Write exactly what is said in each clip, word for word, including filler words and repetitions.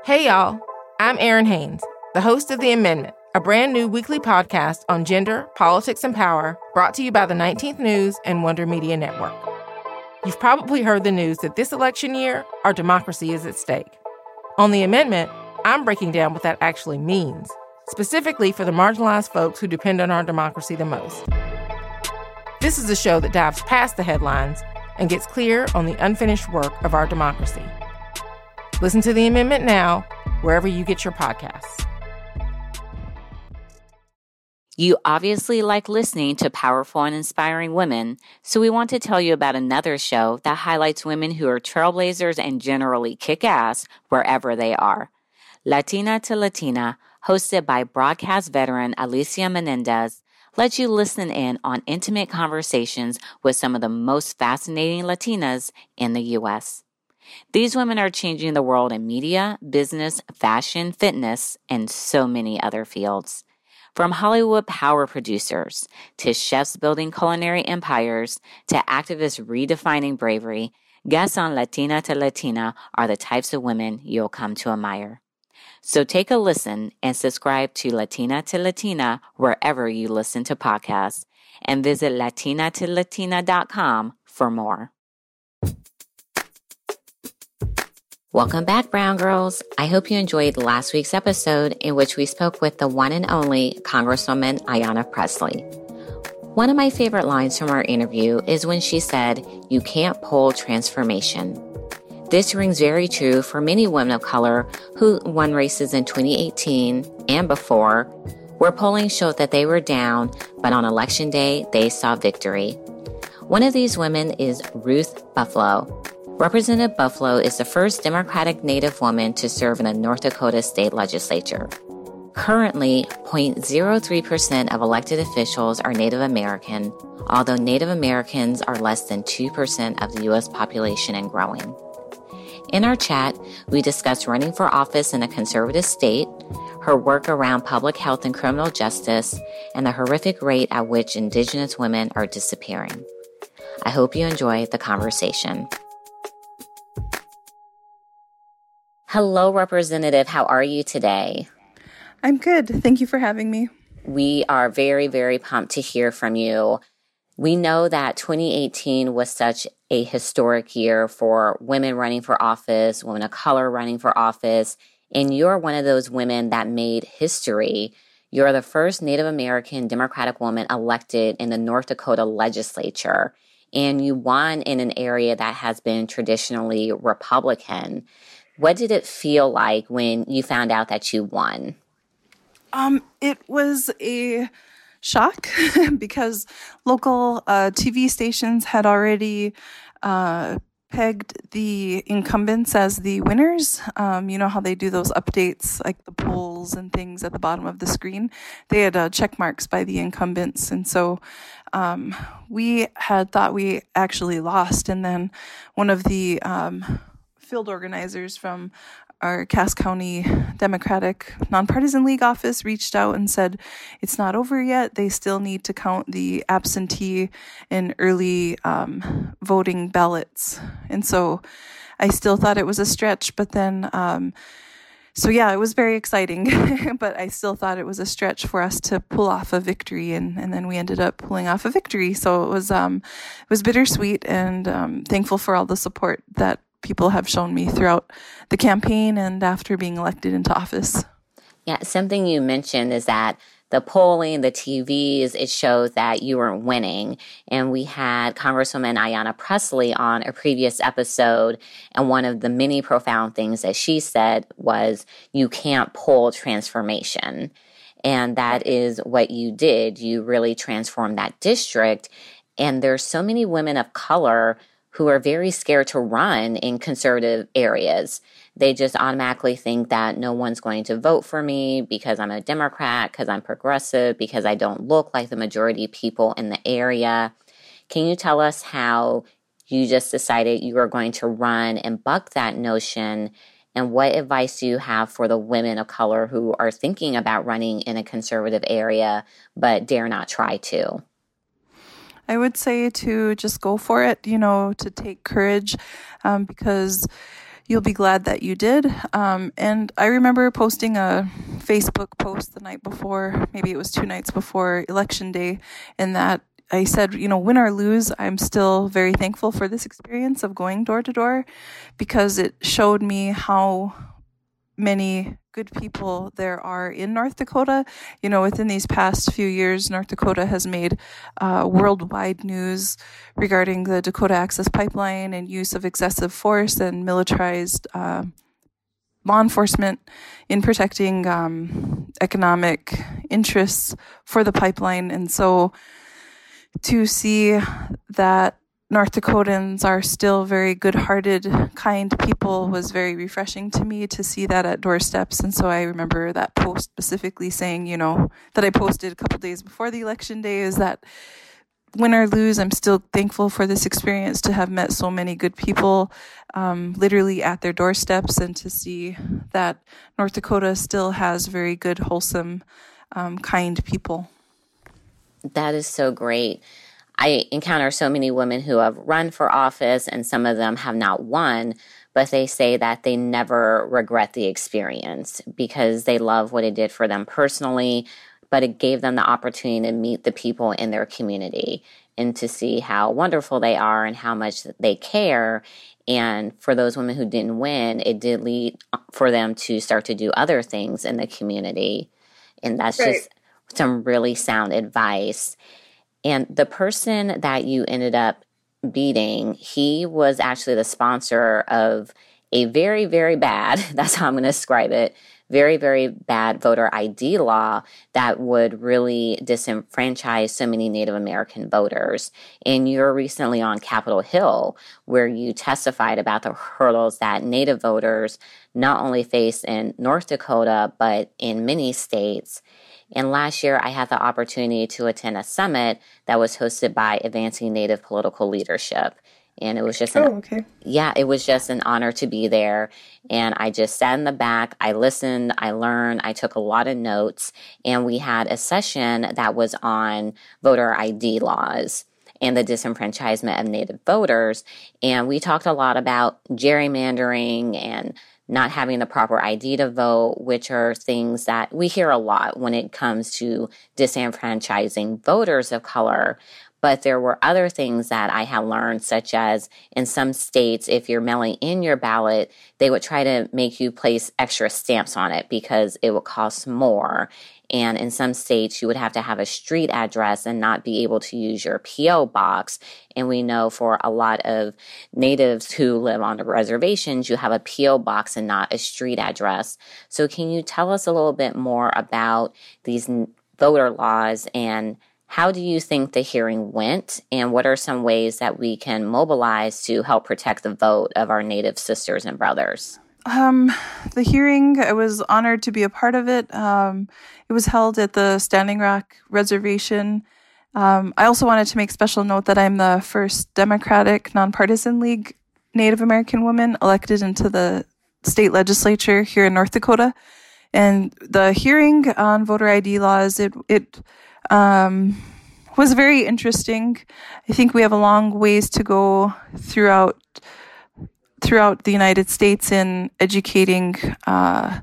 Hey, y'all. I'm Erin Haynes, the host of The Amendment, a brand new weekly podcast on gender, politics, and power, brought to you by the nineteenth News and Wonder Media Network. You've probably heard the news that this election year, our democracy is at stake. On The Amendment, I'm breaking down what that actually means, specifically for the marginalized folks who depend on our democracy the most. This is a show that dives past the headlines and gets clear on the unfinished work of our democracy. Listen to The Amendment now, wherever you get your podcasts. You obviously like listening to powerful and inspiring women, so we want to tell you about another show that highlights women who are trailblazers and generally kick ass wherever they are. Latina to Latina, hosted by broadcast veteran Alicia Menendez, lets you listen in on intimate conversations with some of the most fascinating Latinas in the U S. These women are changing the world in media, business, fashion, fitness, and so many other fields. From Hollywood power producers to chefs building culinary empires to activists redefining bravery, guests on Latina to Latina are the types of women you'll come to admire. So take a listen and subscribe to Latina to Latina wherever you listen to podcasts, and visit latina to latina dot com for more. Welcome back, Brown Girls. I hope you enjoyed last week's episode in which we spoke with the one and only Congresswoman Ayanna Pressley. One of my favorite lines from our interview is when she said, "You can't pull transformation." This rings very true for many women of color who won races in twenty eighteen and before, where polling showed that they were down, but on election day, they saw victory. One of these women is Ruth Buffalo. Representative Buffalo is the first Democratic Native woman to serve in the North Dakota state legislature. Currently, zero point zero three percent of elected officials are Native American, although Native Americans are less than two percent of the U S population and growing. In our chat, we discussed running for office in a conservative state, her work around public health and criminal justice, and the horrific rate at which Indigenous women are disappearing. I hope you enjoy the conversation. Hello, Representative. How are you today? I'm good. Thank you for having me. We are very, very pumped to hear from you. We know that twenty eighteen was such a historic year for women running for office, women of color running for office, and you're one of those women that made history. You're the first Native American Democratic woman elected in the North Dakota legislature, and you won in an area that has been traditionally Republican. What did it feel like when you found out that you won? Um, it was a shock because local uh, T V stations had already uh, pegged the incumbents as the winners. Um, you know how they do those updates, like the polls and things at the bottom of the screen? They had uh, check marks by the incumbents. And so um, we had thought we actually lost. And then one of the um, field organizers from our Cass County Democratic Nonpartisan League office reached out and said, it's not over yet. They still need to count the absentee and early um, voting ballots. And so I still thought it was a stretch, but then, um, so yeah, it was very exciting, but I still thought it was a stretch for us to pull off a victory. And, and then we ended up pulling off a victory. So it was, um, it was bittersweet and um, thankful for all the support that people have shown me throughout the campaign and after being elected into office. Yeah, something you mentioned is that the polling, the T Vs, it shows that you were winning. And we had Congresswoman Ayanna Pressley on a previous episode, and one of the many profound things that she said was, you can't pull transformation. And that is what you did. You really transformed that district. And there's so many women of color who are very scared to run in conservative areas. They just automatically think that no one's going to vote for me because I'm a Democrat, because I'm progressive, because I don't look like the majority of people in the area. Can you tell us how you just decided you were going to run and buck that notion? And what advice do you have for the women of color who are thinking about running in a conservative area but dare not try to? I would say to just go for it, you know, to take courage um, because you'll be glad that you did. Um, and I remember posting a Facebook post the night before, maybe it was two nights before Election Day, and that I said, you know, win or lose, I'm still very thankful for this experience of going door to door, because it showed me how many good people there are in North Dakota. You know, within these past few years, North Dakota has made uh, worldwide news regarding the Dakota Access Pipeline and use of excessive force and militarized uh, law enforcement in protecting um, economic interests for the pipeline. And so to see that North Dakotans are still very good-hearted, kind people was very refreshing to me to see that at doorsteps. And so I remember that post specifically saying, you know, that I posted a couple days before the election day, is that win or lose, I'm still thankful for this experience to have met so many good people um, literally at their doorsteps, and to see that North Dakota still has very good, wholesome, um, kind people. That is so great. I encounter so many women who have run for office, and some of them have not won, but they say that they never regret the experience because they love what it did for them personally, but it gave them the opportunity to meet the people in their community and to see how wonderful they are and how much they care. And for those women who didn't win, it did lead for them to start to do other things in the community. And that's right. Just some really sound advice. And the person that you ended up beating, he was actually the sponsor of a very, very bad, that's how I'm going to describe it, very, very bad voter I D law that would really disenfranchise so many Native American voters. And you're recently on Capitol Hill, where you testified about the hurdles that Native voters not only face in North Dakota, but in many states. And last year, I had the opportunity to attend a summit that was hosted by Advancing Native Political Leadership. And it was just, an, oh, okay. yeah, it was just an honor to be there. And I just sat in the back, I listened, I learned, I took a lot of notes, and we had a session that was on voter I D laws and the disenfranchisement of Native voters. And we talked a lot about gerrymandering and not having the proper I D to vote, which are things that we hear a lot when it comes to disenfranchising voters of color. But there were other things that I had learned, such as in some states, if you're mailing in your ballot, they would try to make you place extra stamps on it because it would cost more. And in some states, you would have to have a street address and not be able to use your P O box. And we know for a lot of natives who live on the reservations, you have a P O box and not a street address. So can you tell us a little bit more about these voter laws, and how do you think the hearing went, and what are some ways that we can mobilize to help protect the vote of our Native sisters and brothers? Um, the hearing, I was honored to be a part of it. Um, it was held at the Standing Rock Reservation. Um, I also wanted to make special note that I'm the first Democratic Nonpartisan League Native American woman elected into the state legislature here in North Dakota. And the hearing on voter I D laws, it, it, um, was very interesting. I think we have a long ways to go throughout throughout the United States in educating uh,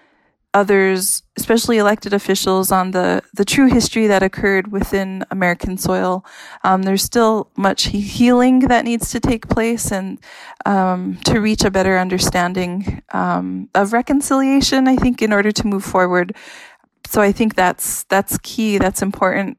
others, especially elected officials, on the, the true history that occurred within American soil. Um, there's still much he- healing that needs to take place, and um, to reach a better understanding um, of reconciliation, I think, in order to move forward. So I think that's that's key, that's important.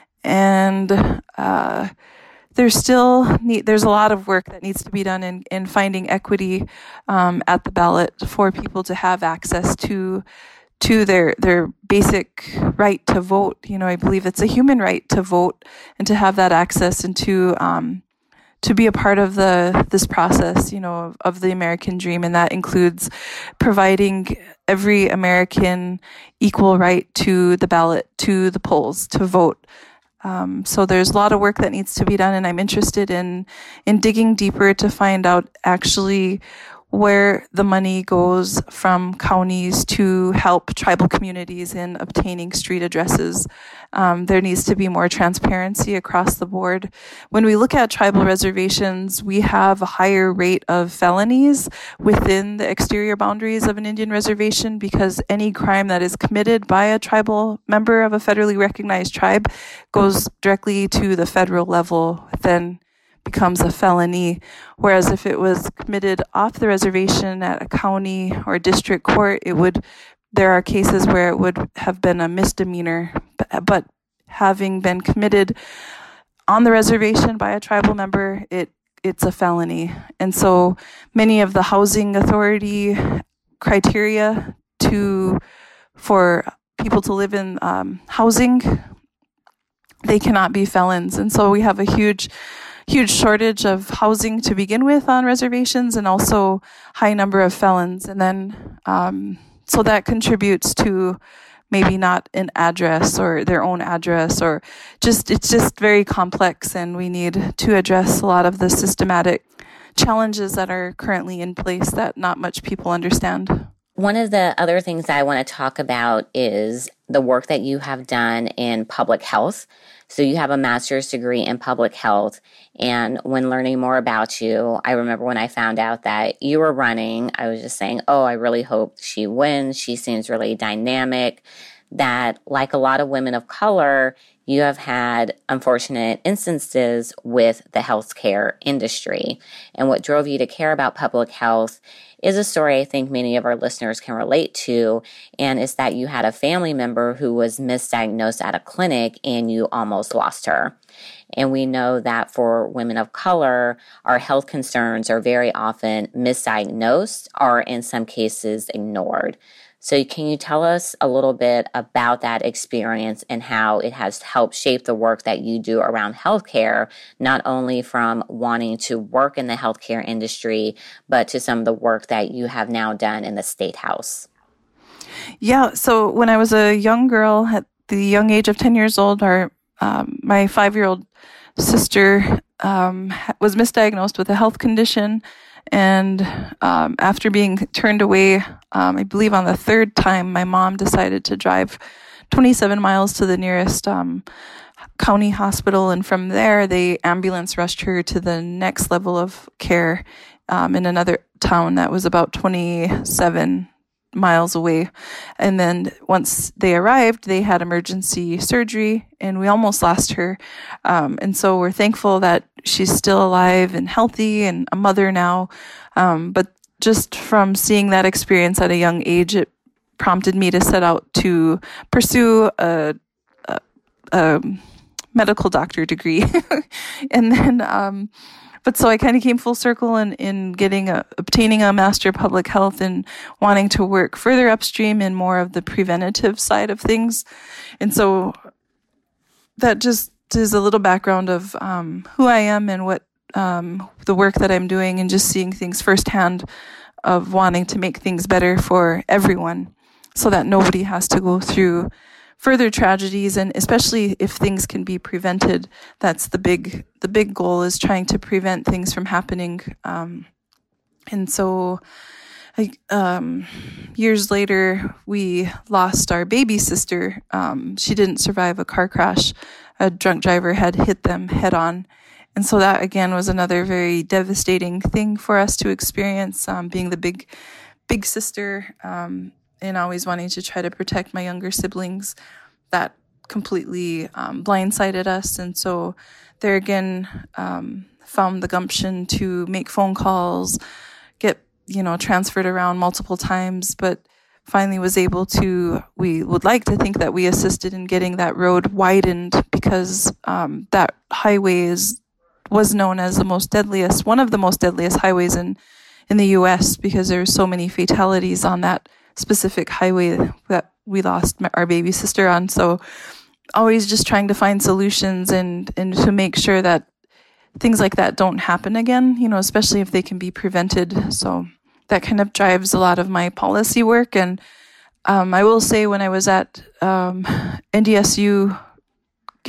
And uh There's still need, there's a lot of work that needs to be done in, in finding equity um, at the ballot for people to have access to to their their basic right to vote. You know, I believe it's a human right to vote and to have that access, and to um, to be a part of the this process, you know, of, of the American dream, and that includes providing every American equal right to the ballot, to the polls, to vote. Um, so there's a lot of work that needs to be done, and I'm interested in in digging deeper to find out actually where the money goes from counties to help tribal communities in obtaining street addresses. Um, there needs to be more transparency across the board. When we look at tribal reservations, we have a higher rate of felonies within the exterior boundaries of an Indian reservation because any crime that is committed by a tribal member of a federally recognized tribe goes directly to the federal level, then becomes a felony, whereas if it was committed off the reservation at a county or district court, it would, there are cases where it would have been a misdemeanor, but, but having been committed on the reservation by a tribal member, it it's a felony. And so many of the housing authority criteria to for people to live in um, housing, they cannot be felons. And so we have a huge huge shortage of housing to begin with on reservations, and also high number of felons. And then, um, so that contributes to maybe not an address or their own address, or just, it's just very complex, and we need to address a lot of the systematic challenges that are currently in place that not much people understand. One of the other things that I want to talk about is the work that you have done in public health. So you have a master's degree in public health. And when learning more about you, I remember when I found out that you were running, I was just saying, oh, I really hope she wins. She seems really dynamic. That, like a lot of women of color, you have had unfortunate instances with the healthcare industry. And what drove you to care about public health is a story I think many of our listeners can relate to, and it's that you had a family member who was misdiagnosed at a clinic and you almost lost her. And we know that for women of color, our health concerns are very often misdiagnosed or in some cases ignored. So can you tell us a little bit about that experience and how it has helped shape the work that you do around healthcare, not only from wanting to work in the healthcare industry, but to some of the work that you have now done in the State House? Yeah, so when I was a young girl at the young age of ten years old, our um, my five-year-old sister um, was misdiagnosed with a health condition. And um, after being turned away, um, I believe on the third time, my mom decided to drive twenty-seven miles to the nearest um, county hospital. And from there, they ambulance rushed her to the next level of care um, in another town that was about twenty-seven miles away. And then once they arrived, they had emergency surgery, and we almost lost her. Um, and so we're thankful that she's still alive and healthy and a mother now. Um, but just from seeing that experience at a young age, it prompted me to set out to pursue a, a, a medical doctor degree. and then, um, But so I kind of came full circle in, in getting a, obtaining a Master of Public Health and wanting to work further upstream in more of the preventative side of things. And so that just is a little background of um, who I am and what um, the work that I'm doing, and just seeing things firsthand of wanting to make things better for everyone so that nobody has to go through further tragedies, and especially if things can be prevented. That's the big the big goal, is trying to prevent things from happening. Um, and so I, um, years later, we lost our baby sister. Um, she didn't survive a car crash. A drunk driver had hit them head on. And so that, again, was another very devastating thing for us to experience, um, being the big, big sister, um, and always wanting to try to protect my younger siblings. That completely um, blindsided us. And so there again, um, found the gumption to make phone calls, get, you know, transferred around multiple times, but finally was able to, we would like to think that we assisted in getting that road widened, because um, that highway is, was known as the most deadliest, one of the most deadliest highways in, in the U S, because there were so many fatalities on that specific highway that we lost our baby sister on. So always just trying to find solutions and, and to make sure that things like that don't happen again, you know, especially if they can be prevented. So that kind of drives a lot of my policy work. And um, I will say, when I was at um, N D S U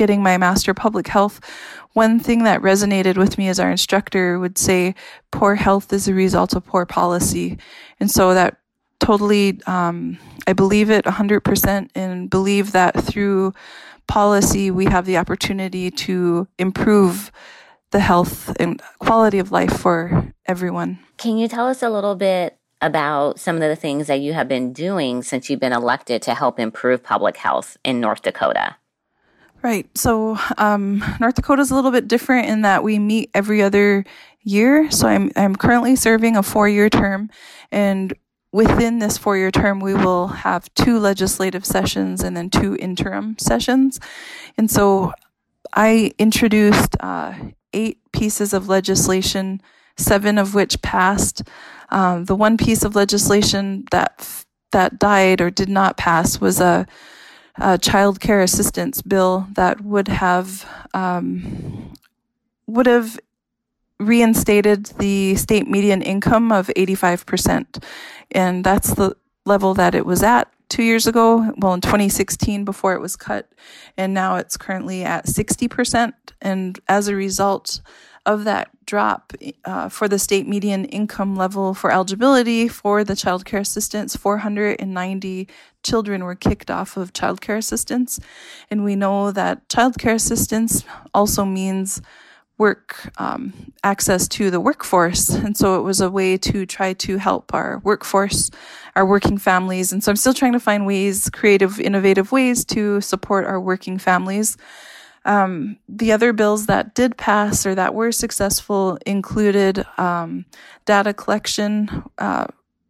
getting my Master of Public Health, one thing that resonated with me as our instructor would say, poor health is a result of poor policy. And so that totally, um, I believe it one hundred percent, and believe that through policy, we have the opportunity to improve the health and quality of life for everyone. Can you tell us a little bit about some of the things that you have been doing since you've been elected to help improve public health in North Dakota? Right. So um, North Dakota is a little bit different in that we meet every other year. So I'm I'm currently serving a four-year term, and within this four-year term, we will have two legislative sessions and then two interim sessions. And so I introduced uh, eight pieces of legislation, seven of which passed. Um, the one piece of legislation that that died or did not pass was a a child care assistance bill that would have um, would have reinstated the state median income of eighty-five percent. And that's the level that it was at two years ago, well, in twenty sixteen before it was cut. And now it's currently at sixty percent. And as a result of that drop uh, for the state median income level for eligibility for the child care assistance, four hundred ninety children were kicked off of child care assistance. And we know that child care assistance also means work um, access to the workforce. And so it was a way to try to help our workforce, our working families. And so I'm still trying to find ways, creative, innovative ways to support our working families. Um, the other bills that did pass or that were successful included um, data collection. Uh,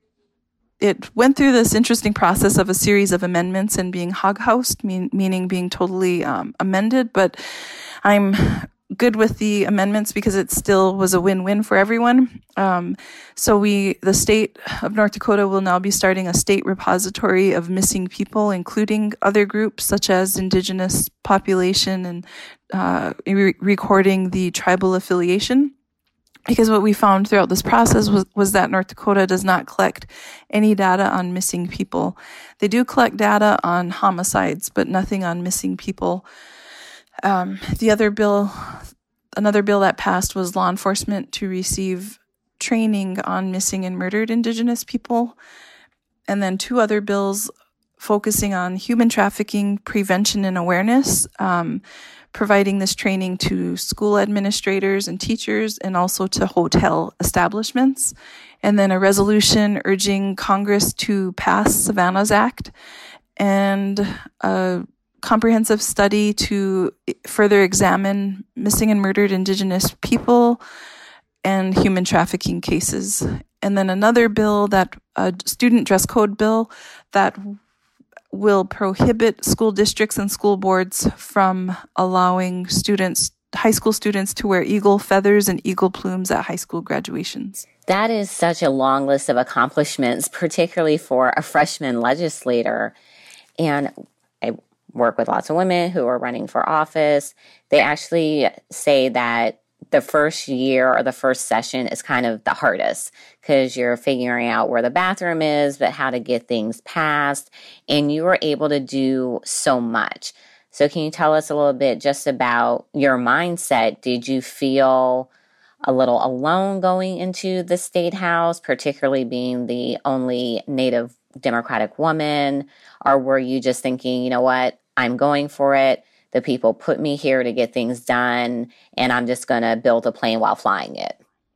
it went through this interesting process of a series of amendments and being hog-housed, mean, meaning being totally um, amended. But I'm good with the amendments because it still was a win-win for everyone. Um, so we, the state of North Dakota will now be starting a state repository of missing people, including other groups such as Indigenous population and uh, re- recording the tribal affiliation. Because what we found throughout this process was, was that North Dakota does not collect any data on missing people. They do collect data on homicides, but nothing on missing people. Um, the other bill, another bill that passed was law enforcement to receive training on missing and murdered Indigenous people. And then two other bills focusing on human trafficking prevention and awareness, um, providing this training to school administrators and teachers and also to hotel establishments. And then a resolution urging Congress to pass Savannah's Act and a comprehensive study to further examine missing and murdered Indigenous people and human trafficking cases. And then another bill, that a student dress code bill that will prohibit school districts and school boards from allowing students, high school students, to wear eagle feathers and eagle plumes at high school graduations. That is such a long list of accomplishments, particularly for a freshman legislator. And I work with lots of women who are running for office. They actually say that the first year or the first session is kind of the hardest because you're figuring out where the bathroom is, but how to get things passed. And you were able to do so much. So can you tell us a little bit just about your mindset? Did you feel a little alone going into the state house, particularly being the only Native Democratic woman? Or were you just thinking, you know what, I'm going for it. The people put me here to get things done, and I'm just going to build a plane while flying it?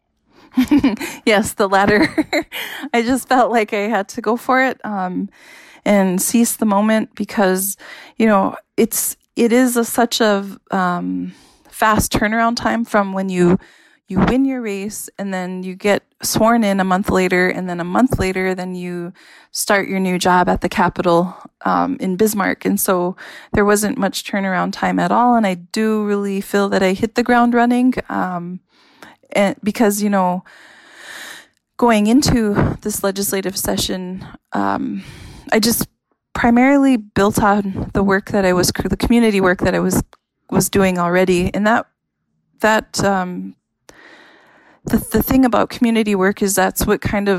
Yes, the latter. I just felt like I had to go for it um, and seize the moment because, you know, it's it is a, such a um, fast turnaround time from when you you win your race and then you get sworn in a month later, and then a month later, then you start your new job at the Capitol um, in Bismarck. And so there wasn't much turnaround time at all. And I do really feel that I hit the ground running um, and because, you know, going into this legislative session, um, I just primarily built on the work that I was, the community work that I was was doing already. And that, that, um, The the thing about community work is that's what kind of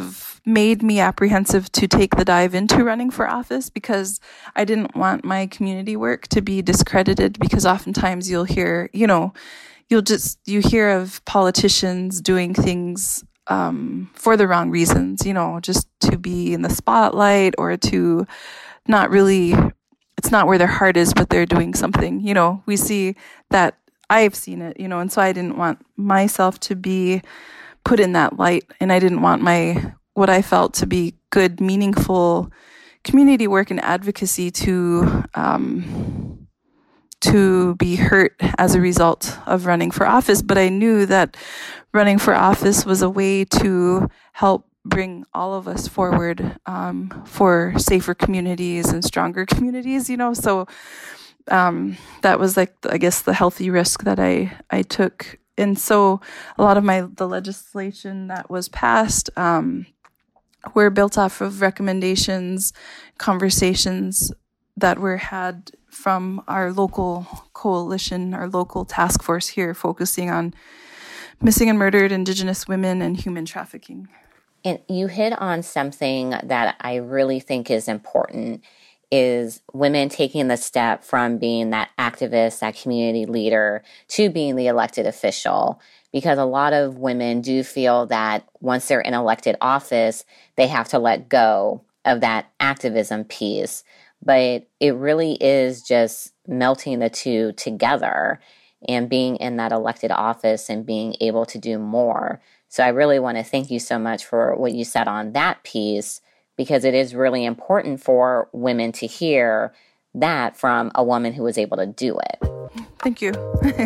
made me apprehensive to take the dive into running for office, because I didn't want my community work to be discredited, because oftentimes you'll hear, you know, you'll just, you hear of politicians doing things um, for the wrong reasons, you know, just to be in the spotlight, or to not really, it's not where their heart is, but they're doing something, you know, we see that, I've seen it, you know, and so I didn't want myself to be put in that light, and I didn't want my, what I felt to be good, meaningful community work and advocacy to, um, to be hurt as a result of running for office. But I knew that running for office was a way to help bring all of us forward, um, for safer communities and stronger communities, you know, so, um, that was like, I guess, the healthy risk that I, I took. And so a lot of my, the legislation that was passed, um, were built off of recommendations, conversations that were had from our local coalition, our local task force here, focusing on missing and murdered Indigenous women and human trafficking. And you hit on something that I really think is important, is women taking the step from being that activist, that community leader, to being the elected official. Because a lot of women do feel that once they're in elected office, they have to let go of that activism piece. But it really is just melting the two together and being in that elected office and being able to do more. So I really want to thank you so much for what you said on that piece, because it is really important for women to hear that from a woman who was able to do it. Thank you.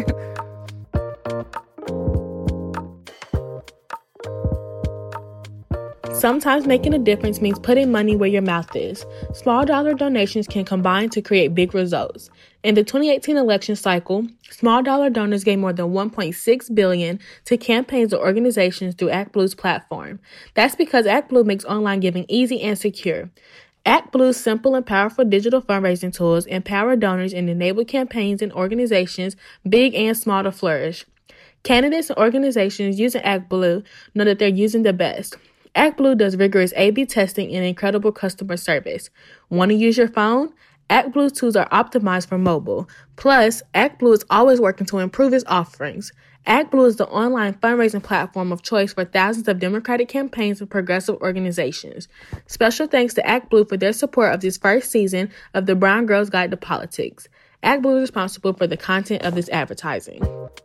Sometimes making a difference means putting money where your mouth is. Small dollar donations can combine to create big results. In the twenty eighteen election cycle, small dollar donors gave more than one point six billion dollars to campaigns or organizations through ActBlue's platform. That's because ActBlue makes online giving easy and secure. ActBlue's simple and powerful digital fundraising tools empower donors and enable campaigns and organizations, big and small, to flourish. Candidates and organizations using ActBlue know that they're using the best. ActBlue does rigorous A B testing and incredible customer service. Want to use your phone? ActBlue's tools are optimized for mobile. Plus, ActBlue is always working to improve its offerings. ActBlue is the online fundraising platform of choice for thousands of Democratic campaigns and progressive organizations. Special thanks to ActBlue for their support of this first season of the Brown Girls Guide to Politics. ActBlue is responsible for the content of this advertising.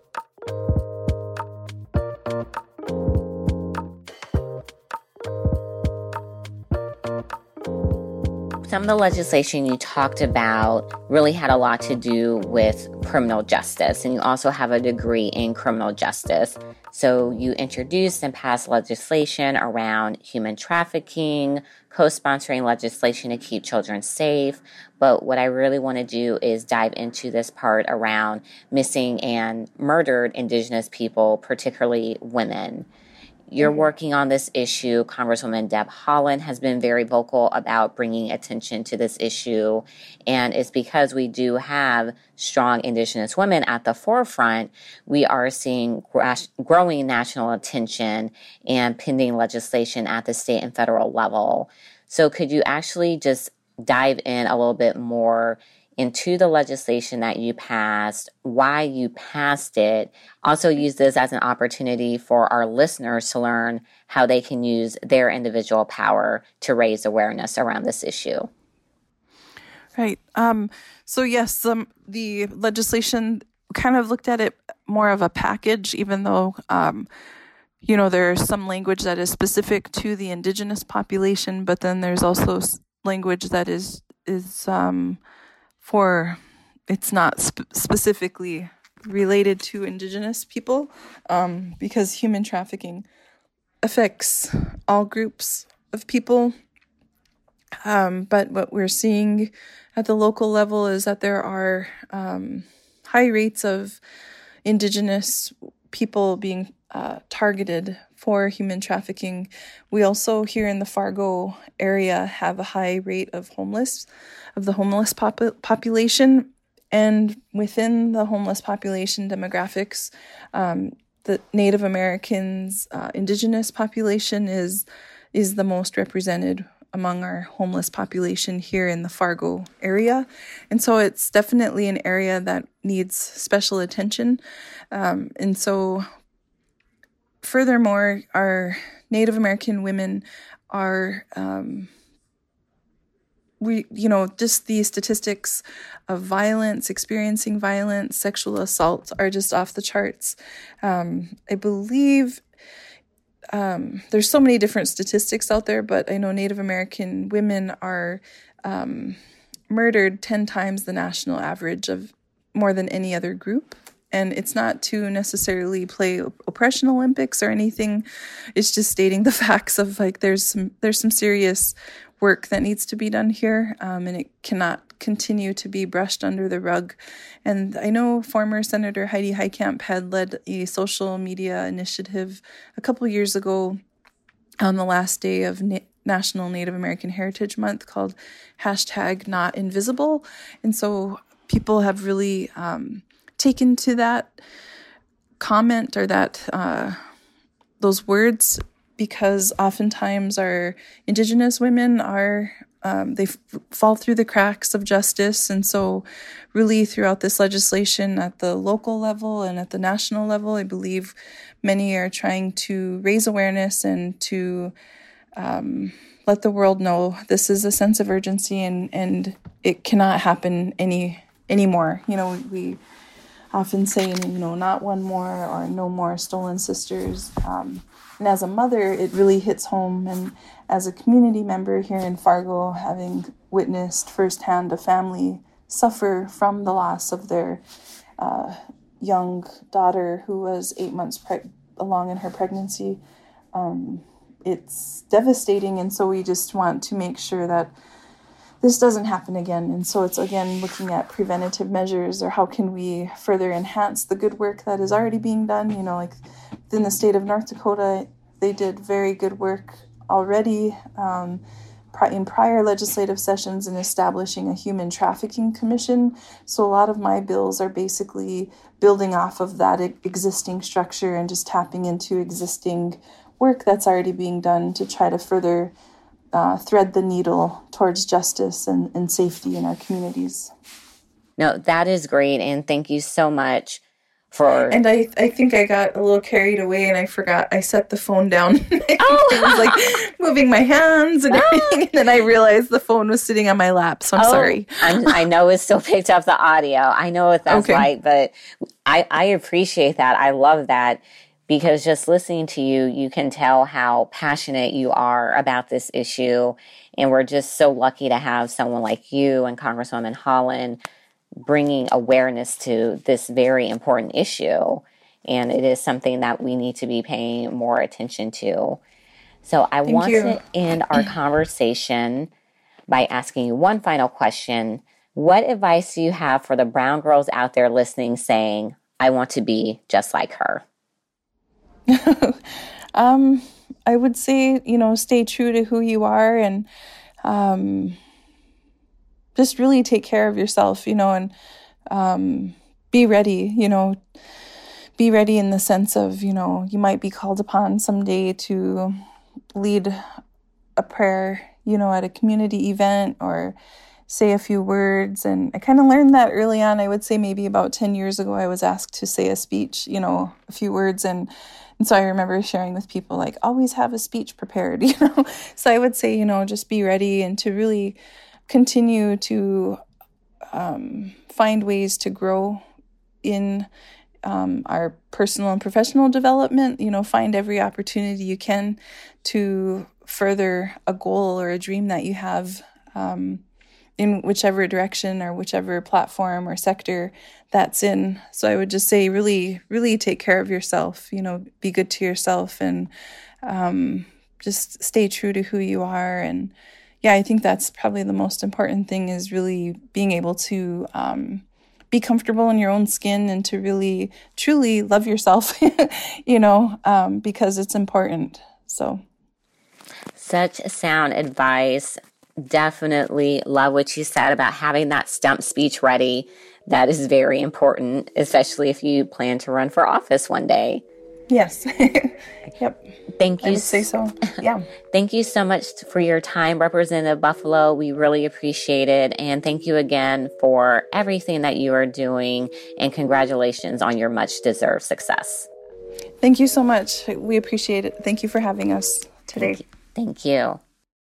Some of the legislation you talked about really had a lot to do with criminal justice, and you also have a degree in criminal justice. So you introduced and passed legislation around human trafficking, co-sponsoring legislation to keep children safe. But what I really want to do is dive into this part around missing and murdered Indigenous people, particularly women. You're working on this issue. Congresswoman Deb Haaland has been very vocal about bringing attention to this issue. And it's because we do have strong Indigenous women at the forefront, we are seeing growing national attention and pending legislation at the state and federal level. So could you actually just dive in a little bit more into the legislation that you passed, why you passed it? Also use this as an opportunity for our listeners to learn how they can use their individual power to raise awareness around this issue. Right. Um, so yes, um, the legislation kind of looked at it more of a package, even though, um, you know, there's some language that is specific to the Indigenous population, but then there's also language that is, is, um, for, it's not sp- specifically related to Indigenous people, um, because human trafficking affects all groups of people. Um, but what we're seeing at the local level is that there are um, high rates of Indigenous people being uh, targeted for human trafficking. We also here in the Fargo area have a high rate of homeless, of the homeless pop- population. And within the homeless population demographics, um, the Native Americans, uh, Indigenous population is is the most represented among our homeless population here in the Fargo area. And so it's definitely an area that needs special attention. Um, and so furthermore, our Native American women are, um, we, you know, just the statistics of violence, experiencing violence, sexual assault are just off the charts. Um, I believe um, there's so many different statistics out there, but I know Native American women are um, murdered ten times the national average of more than any other group. And it's not to necessarily play oppression Olympics or anything. It's just stating the facts of like there's some there's some serious work that needs to be done here, um, and it cannot continue to be brushed under the rug. And I know former Senator Heidi Heitkamp had led a social media initiative a couple years ago on the last day of Na- National Native American Heritage Month called hashtag Not Invisible. And so people have really um, taken to that comment or that uh, those words, because oftentimes our Indigenous women are, um, they f- fall through the cracks of justice. And so really throughout this legislation at the local level and at the national level, I believe many are trying to raise awareness and to um, let the world know this is a sense of urgency, and, and it cannot happen any anymore. You know, we often say, you know, not one more or no more stolen sisters. Um, and as a mother, it really hits home. And as a community member here in Fargo, having witnessed firsthand a family suffer from the loss of their uh, young daughter who was eight months preg- along in her pregnancy, um, it's devastating. And so we just want to make sure that this doesn't happen again. And so it's, again, looking at preventative measures, or how can we further enhance the good work that is already being done. You know, like in the state of North Dakota, they did very good work already um, in prior legislative sessions in establishing a human trafficking commission. So a lot of my bills are basically building off of that existing structure and just tapping into existing work that's already being done to try to further Uh, thread the needle towards justice and, and safety in our communities. No, that is great. And thank you so much for... And I I think I got a little carried away and I forgot. I set the phone down. I, oh. I was like moving my hands and everything. And then I realized the phone was sitting on my lap. So I'm oh, sorry. I'm, I know it still picked up the audio. I know if that's okay. Right. But I, I appreciate that. I love that. Because just listening to you, you can tell how passionate you are about this issue. And we're just so lucky to have someone like you and Congresswoman Holland bringing awareness to this very important issue. And it is something that we need to be paying more attention to. So I Thank want you. to end our conversation by asking you one final question. What advice do you have for the brown girls out there listening saying, I want to be just like her? um, I would say, you know, stay true to who you are, and um, just really take care of yourself, you know, and um, be ready, you know, be ready in the sense of, you know, you might be called upon someday to lead a prayer, you know, at a community event or say a few words. And I kind of learned that early on. I would say maybe about ten years ago, I was asked to say a speech, you know, a few words. And And so I remember sharing with people, like, always have a speech prepared, you know. So I would say, you know, just be ready and to really continue to um, find ways to grow in um, our personal and professional development. You know, find every opportunity you can to further a goal or a dream that you have um, in whichever direction or whichever platform or sector that's in. So I would just say really, really take care of yourself, you know, be good to yourself, and um, just stay true to who you are. And yeah, I think that's probably the most important thing, is really being able to um, be comfortable in your own skin and to really, truly love yourself, you know, um, because it's important. So. Such sound advice. Definitely love what you said about having that stump speech ready. That is very important, especially if you plan to run for office one day. Yes. Yep. Thank you. I would say so. Yeah. Thank you so much for your time, Representative Buffalo. We really appreciate it. And thank you again for everything that you are doing. And congratulations on your much deserved success. Thank you so much. We appreciate it. Thank you for having us today. Thank you.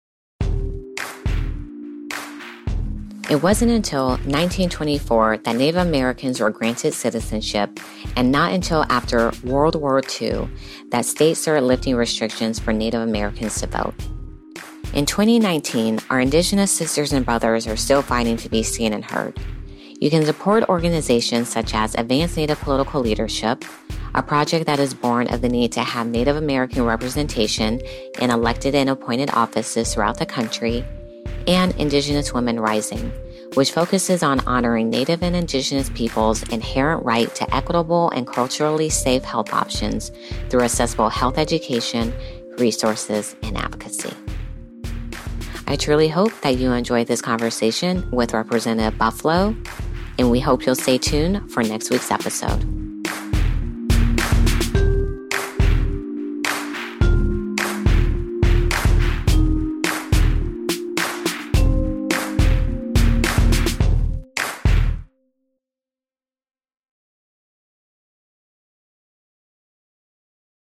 It wasn't until nineteen twenty-four that Native Americans were granted citizenship, and not until after World War Two that states started lifting restrictions for Native Americans to vote. In twenty nineteen, our Indigenous sisters and brothers are still fighting to be seen and heard. You can support organizations such as Advanced Native Political Leadership, a project that is born of the need to have Native American representation in elected and appointed offices throughout the country, and Indigenous Women Rising, which focuses on honoring Native and Indigenous peoples' inherent right to equitable and culturally safe health options through accessible health education, resources, and advocacy. I truly hope that you enjoyed this conversation with Representative Buffalo, and we hope you'll stay tuned for next week's episode.